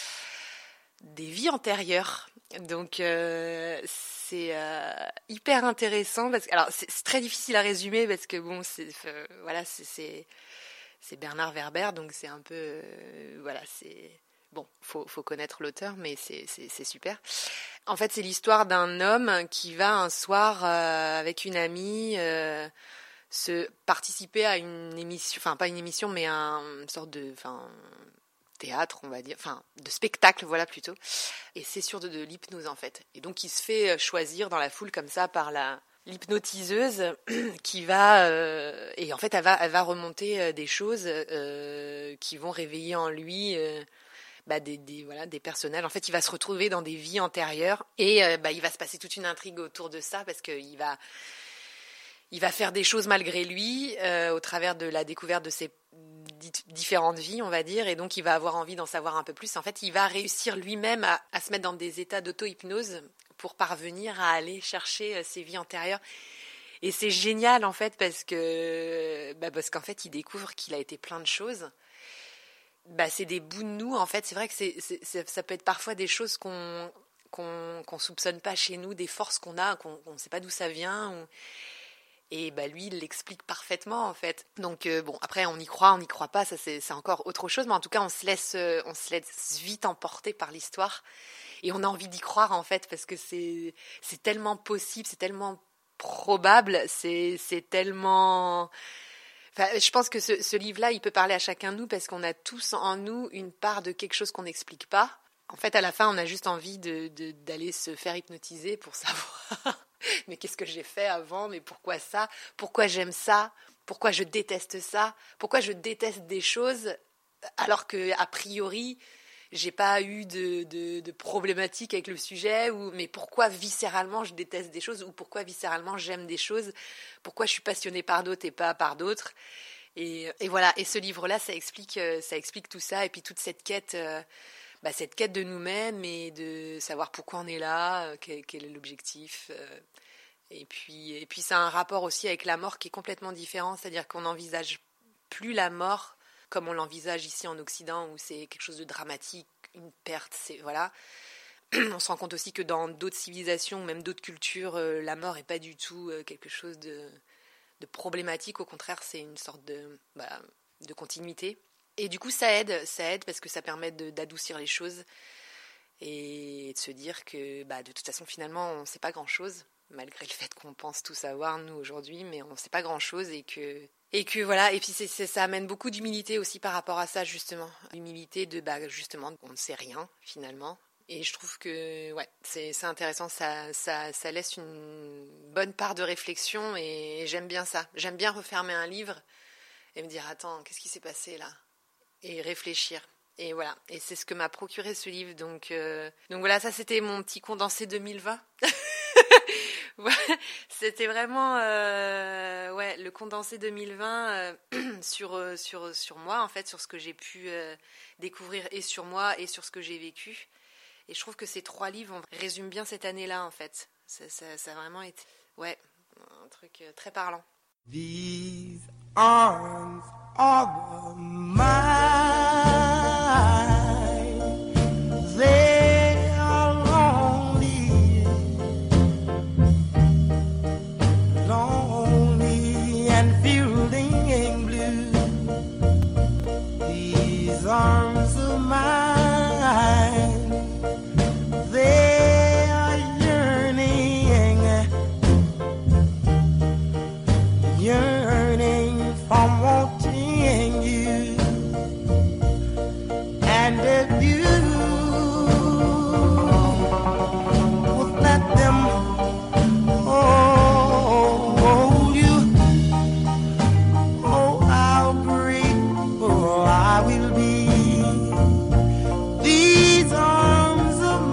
[SPEAKER 5] vies antérieures. Donc c'est hyper intéressant parce que alors c'est très difficile à résumer parce que bon c'est Bernard Werber, donc c'est un peu c'est bon, faut connaître l'auteur, mais c'est super. En fait, c'est l'histoire d'un homme qui va un soir avec une amie se participer à une émission, enfin pas une émission, mais une sorte de théâtre, on va dire, enfin de spectacle, voilà plutôt. Et c'est sur de l'hypnose en fait. Et donc il se fait choisir dans la foule comme ça par l'hypnotiseuse qui va et en fait elle va remonter des choses qui vont réveiller en lui des personnages. En fait, il va se retrouver dans des vies antérieures et il va se passer toute une intrigue autour de ça parce qu'il va faire des choses malgré lui au travers de la découverte de ses différentes vies, on va dire, et donc il va avoir envie d'en savoir un peu plus. En fait, il va réussir lui-même à se mettre dans des états d'auto-hypnose pour parvenir à aller chercher ses vies antérieures. Et c'est génial en fait parce qu'en fait, il découvre qu'il a été plein de choses. C'est des bouts de nous en fait. C'est vrai que ça peut être parfois des choses qu'on soupçonne pas chez nous, des forces qu'on a, qu'on ne sait pas d'où ça vient. Et lui, il l'explique parfaitement en fait. Donc après, on y croit pas, ça c'est encore autre chose. Mais en tout cas, on se laisse vite emporter par l'histoire et on a envie d'y croire en fait parce que c'est tellement possible, c'est tellement probable, c'est tellement. Enfin, je pense que ce livre-là, il peut parler à chacun de nous parce qu'on a tous en nous une part de quelque chose qu'on n'explique pas. En fait, à la fin, on a juste envie d'aller se faire hypnotiser pour savoir mais qu'est-ce que j'ai fait avant, mais pourquoi ça, pourquoi j'aime ça, pourquoi je déteste ça, pourquoi je déteste des choses alors que a priori j'ai pas eu de problématique avec le sujet, mais pourquoi viscéralement je déteste des choses, ou pourquoi viscéralement j'aime des choses, pourquoi je suis passionnée par d'autres et pas par d'autres. Et voilà, et ce livre-là, ça explique tout ça, et puis toute cette quête de nous-mêmes, et de savoir pourquoi on est là, quel est l'objectif. Et puis ça a un rapport aussi avec la mort qui est complètement différent, c'est-à-dire qu'on n'envisage plus la mort comme on l'envisage ici en Occident, où c'est quelque chose de dramatique, une perte, voilà. On se rend compte aussi que dans d'autres civilisations, même d'autres cultures, la mort n'est pas du tout quelque chose de problématique. Au contraire, c'est une sorte de continuité. Et du coup, ça aide parce que ça permet d'adoucir les choses et de se dire que de toute façon, finalement, on ne sait pas grand-chose, malgré le fait qu'on pense tout savoir, nous, aujourd'hui, mais on ne sait pas grand-chose, et que voilà. Et puis ça amène beaucoup d'humilité aussi par rapport à ça, justement. L'humilité justement, on ne sait rien, finalement. Et je trouve que c'est intéressant, ça laisse une bonne part de réflexion, et j'aime bien ça. J'aime bien refermer un livre et me dire, attends, qu'est-ce qui s'est passé là ? Et réfléchir. Et voilà, et c'est ce que m'a procuré ce livre. Donc voilà, ça c'était mon petit condensé 2020. C'était vraiment le condensé 2020 sur moi, en fait, sur ce que j'ai pu découvrir, et sur moi et sur ce que j'ai vécu. Et je trouve que ces 3 livres résument bien cette année-là, en fait. Ça a vraiment été un truc très parlant.
[SPEAKER 6] These arms are mine. They are lonely, lonely and feeling blue. These arms are mine. They are yearning from wanting you. And if you would let them hold you, how grateful I will be. These arms of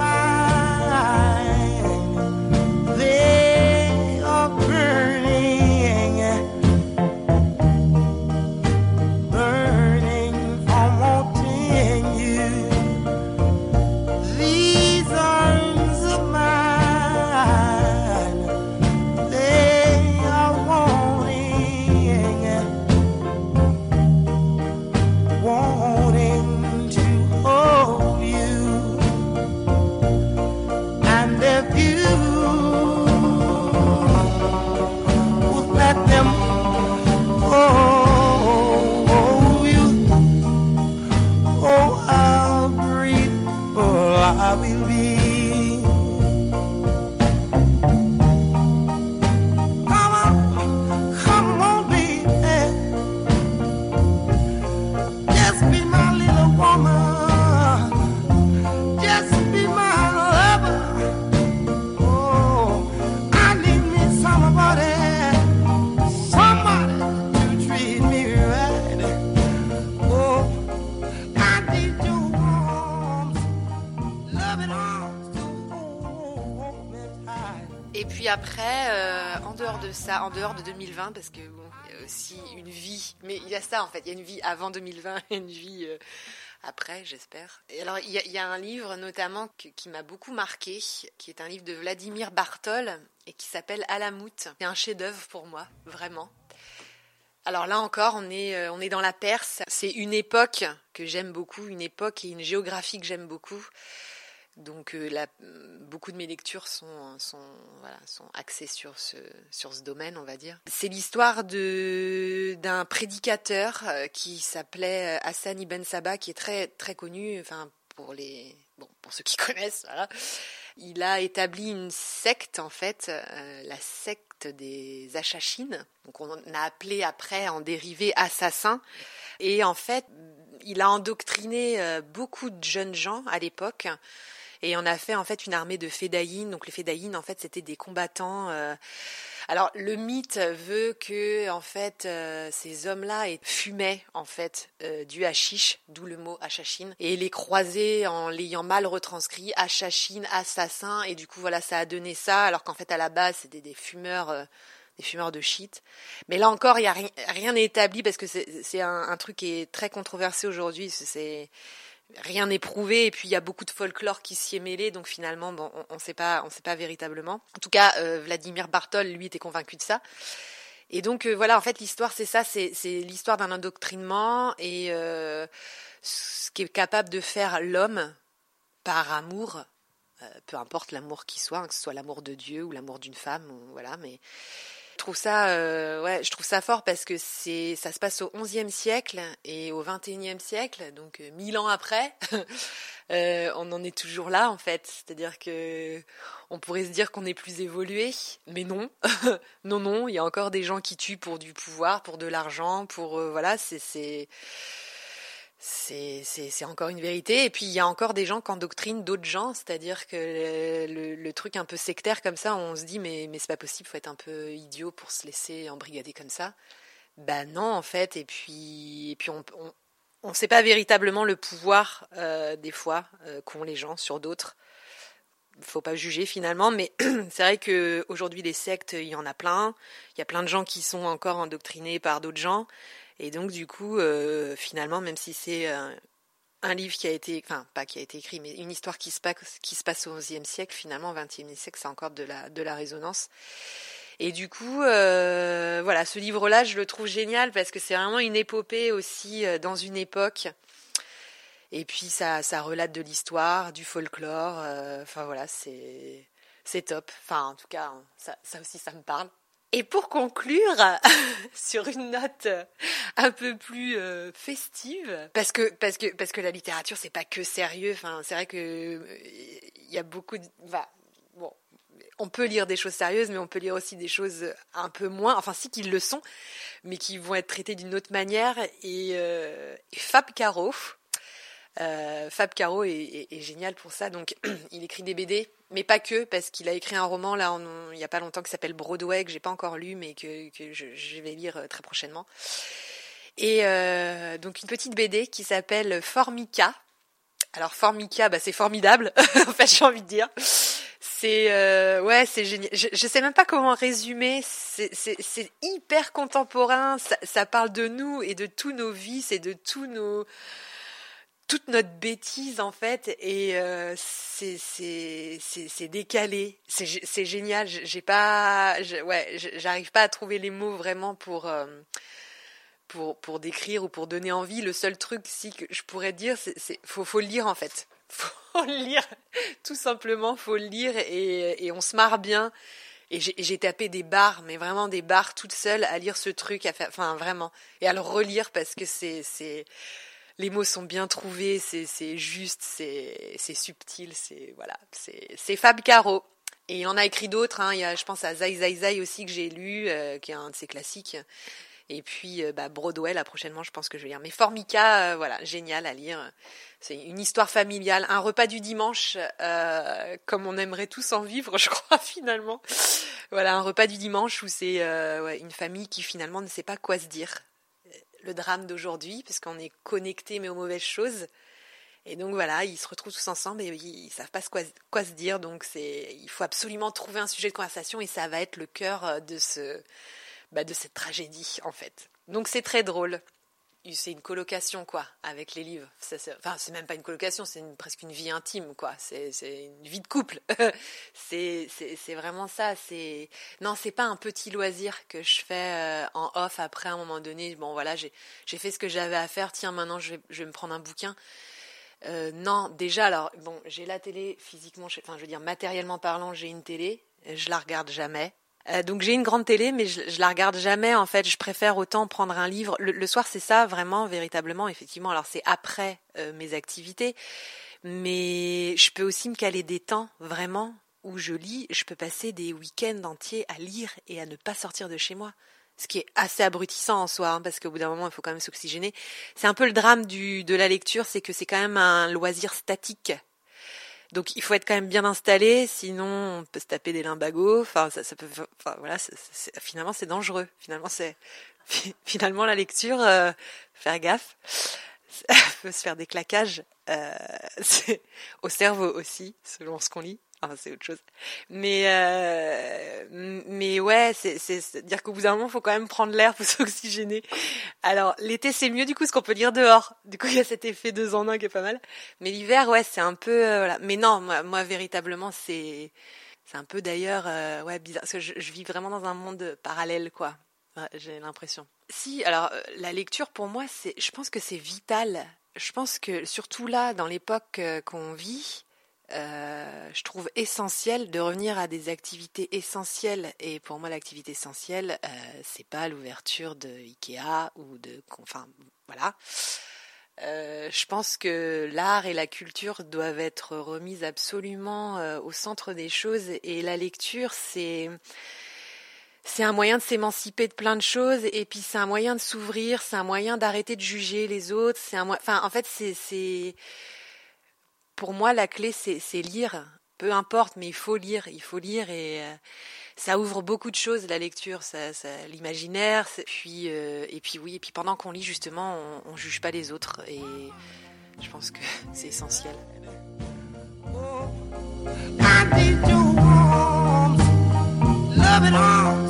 [SPEAKER 6] mine, they are burning, burning from wanting you. These arms of mine, they are wanting to hold you. And if you would let them hold you, how grateful I will be. Come on, baby, just be my little woman, just be my lover. I need me somebody to treat me right. I need your arms, loving arms to hold me tight.
[SPEAKER 5] Et puis après, en dehors de ça, en dehors de 2020, parce que bon, il y a aussi une vie, mais il y a ça en fait, il y a une vie avant 2020 et une vie après, j'espère. Et alors, il y a un livre notamment qui m'a beaucoup marqué, qui est un livre de Vladimir Bartol, et qui s'appelle Alamout. C'est un chef-d'œuvre pour moi, vraiment. Alors là encore, on est dans la Perse. C'est une époque que j'aime beaucoup, une époque et une géographie que j'aime beaucoup. Donc beaucoup de mes lectures sont axées sur ce domaine, on va dire. C'est l'histoire d'un prédicateur qui s'appelait Hassan Ibn Sabah, qui est très très connu, enfin pour ceux qui connaissent, voilà. Il a établi une secte, en fait, la secte des Achachines. Donc on a appelé après en dérivé assassins. Et en fait, il a endoctriné beaucoup de jeunes gens à l'époque. Et on a fait en fait une armée de fédayines. Donc les fédayines, en fait, c'était des combattants Alors le mythe veut que en fait ces hommes-là fumaient en fait du hashish, d'où le mot hachachine, et les croisaient en l'ayant mal retranscrit, hachachine, assassin, et du coup voilà ça a donné ça, alors qu'en fait à la base c'était des fumeurs de shit. Mais là encore, il y a rien n'est établi parce que c'est un truc qui est très controversé aujourd'hui. Rien n'est prouvé et puis il y a beaucoup de folklore qui s'y est mêlé, donc finalement bon, on sait pas véritablement. En tout cas, Vladimir Bartol lui était convaincu de ça. Et donc voilà, en fait l'histoire c'est ça, c'est l'histoire d'un endoctrinement et ce qui est capable de faire l'homme par amour, peu importe l'amour qui soit, que ce soit l'amour de Dieu ou l'amour d'une femme, ou, voilà, mais je trouve ça fort parce que ça se passe au XIe siècle et au XXIe siècle, donc 1000 ans après, on en est toujours là en fait. C'est-à-dire que on pourrait se dire qu'on est plus évolué, mais non, non, il y a encore des gens qui tuent pour du pouvoir, pour de l'argent, pour voilà, c'est encore une vérité. Et puis il y a encore des gens qui endoctrinent d'autres gens, c'est-à-dire que le truc un peu sectaire comme ça, on se dit mais c'est pas possible, faut être un peu idiot pour se laisser embrigader comme ça. Ben non en fait. Et puis on sait pas véritablement le pouvoir des fois qu'ont les gens sur d'autres. Faut pas juger finalement, mais c'est vrai que aujourd'hui les sectes, il y en a plein. Il y a plein de gens qui sont encore endoctrinés par d'autres gens. Et donc du coup, finalement, même si c'est un livre qui a été, enfin pas qui a été écrit, mais une histoire qui se passe au XIe siècle, finalement au XXe siècle, c'est encore de la résonance. Et du coup, voilà, ce livre-là, je le trouve génial parce que c'est vraiment une épopée aussi dans une époque. Et puis ça relate de l'histoire, du folklore. Enfin voilà, c'est top. Enfin en tout cas, ça aussi, ça me parle. Et pour conclure, sur une note un peu plus festive, parce que la littérature c'est pas que sérieux. Enfin, c'est vrai que il y a beaucoup bon, on peut lire des choses sérieuses, mais on peut lire aussi des choses un peu moins, enfin si qu'ils le sont, mais qui vont être traitées d'une autre manière. Et Fab Caro est génial pour ça. Donc il écrit des BD, mais pas que, parce qu'il a écrit un roman là il y a pas longtemps qui s'appelle Broadway, que j'ai pas encore lu, mais que je vais lire très prochainement. Et donc une petite BD qui s'appelle Formica. Alors Formica, c'est formidable. En fait, j'ai envie de dire. C'est c'est génial. Je sais même pas comment résumer. C'est hyper contemporain. Ça parle de nous et de tous nos vices et de toute notre bêtise en fait, et c'est décalé, c'est génial. J'arrive pas à trouver les mots vraiment pour décrire ou pour donner envie. Le seul truc que je pourrais dire, c'est faut le lire en fait. Faut le lire, tout simplement, faut le lire et on se marre bien. Et j'ai tapé des barres, mais vraiment des barres toute seule à lire ce truc, enfin vraiment, et à le relire parce que les mots sont bien trouvés, c'est juste, c'est subtil, c'est Fab Caro. Et il en a écrit d'autres, hein. Il y a, je pense à Zai Zai Zai aussi que j'ai lu, qui est un de ses classiques. Et puis Broadway, là prochainement, je pense que je vais lire. Mais Formica, voilà, génial à lire. C'est une histoire familiale, un repas du dimanche, comme on aimerait tous en vivre, je crois finalement. Voilà, un repas du dimanche où c'est une famille qui finalement ne sait pas quoi se dire. Le drame d'aujourd'hui, parce qu'on est connecté mais aux mauvaises choses. Et donc voilà, ils se retrouvent tous ensemble et ils savent pas quoi se dire. Donc il faut absolument trouver un sujet de conversation et ça va être le cœur de cette tragédie en fait. Donc c'est très drôle. C'est une colocation quoi, avec les livres. Enfin, c'est même pas une colocation, c'est presque une vie intime quoi. C'est une vie de couple. c'est vraiment ça. Non, c'est pas un petit loisir que je fais en off après à un moment donné. Bon voilà, j'ai fait ce que j'avais à faire. Tiens, maintenant je vais me prendre un bouquin. Non, déjà alors bon, j'ai la télé physiquement, enfin je veux dire matériellement parlant, j'ai une télé. Je la regarde jamais. Donc j'ai une grande télé, mais je la regarde jamais. En fait, je préfère autant prendre un livre. Le soir, c'est ça, vraiment, véritablement, effectivement. Alors c'est après mes activités, mais je peux aussi me caler des temps, vraiment, où je lis. Je peux passer des week-ends entiers à lire et à ne pas sortir de chez moi. Ce qui est assez abrutissant en soi, hein, parce qu'au bout d'un moment, il faut quand même s'oxygéner. C'est un peu le drame de la lecture, c'est que c'est quand même un loisir statique. Donc il faut être quand même bien installé, sinon on peut se taper des limbagos. Enfin, ça peut. Enfin voilà, finalement c'est dangereux. Finalement la lecture, faire gaffe, ça peut se faire des claquages au cerveau aussi, selon ce qu'on lit. Enfin, c'est autre chose. Mais ouais, c'est dire qu'au bout d'un moment, il faut quand même prendre l'air pour s'oxygéner. Alors, l'été, c'est mieux, du coup, parce qu'on peut lire dehors. Du coup, il y a cet effet 2 en 1 qui est pas mal. Mais l'hiver, ouais, c'est un peu, voilà. Mais non, moi, véritablement, c'est un peu d'ailleurs, ouais, bizarre. Parce que je vis vraiment dans un monde parallèle, quoi. Ouais, j'ai l'impression. Si, alors, la lecture, pour moi, je pense que c'est vital. Je pense que, surtout là, dans l'époque qu'on vit, je trouve essentiel de revenir à des activités essentielles. Et pour moi, l'activité essentielle, c'est pas l'ouverture de Ikea ou enfin, voilà. Je pense que l'art et la culture doivent être remises absolument au centre des choses. Et la lecture, c'est un moyen de s'émanciper de plein de choses. Et puis, c'est un moyen de s'ouvrir. C'est un moyen d'arrêter de juger les autres. Enfin, en fait, c'est pour moi, la clé, c'est lire. Peu importe, mais il faut lire et ça ouvre beaucoup de choses, la lecture, ça l'imaginaire. Et puis pendant qu'on lit, justement, on juge pas les autres et je pense que c'est essentiel.
[SPEAKER 6] I need your arms, loving arms.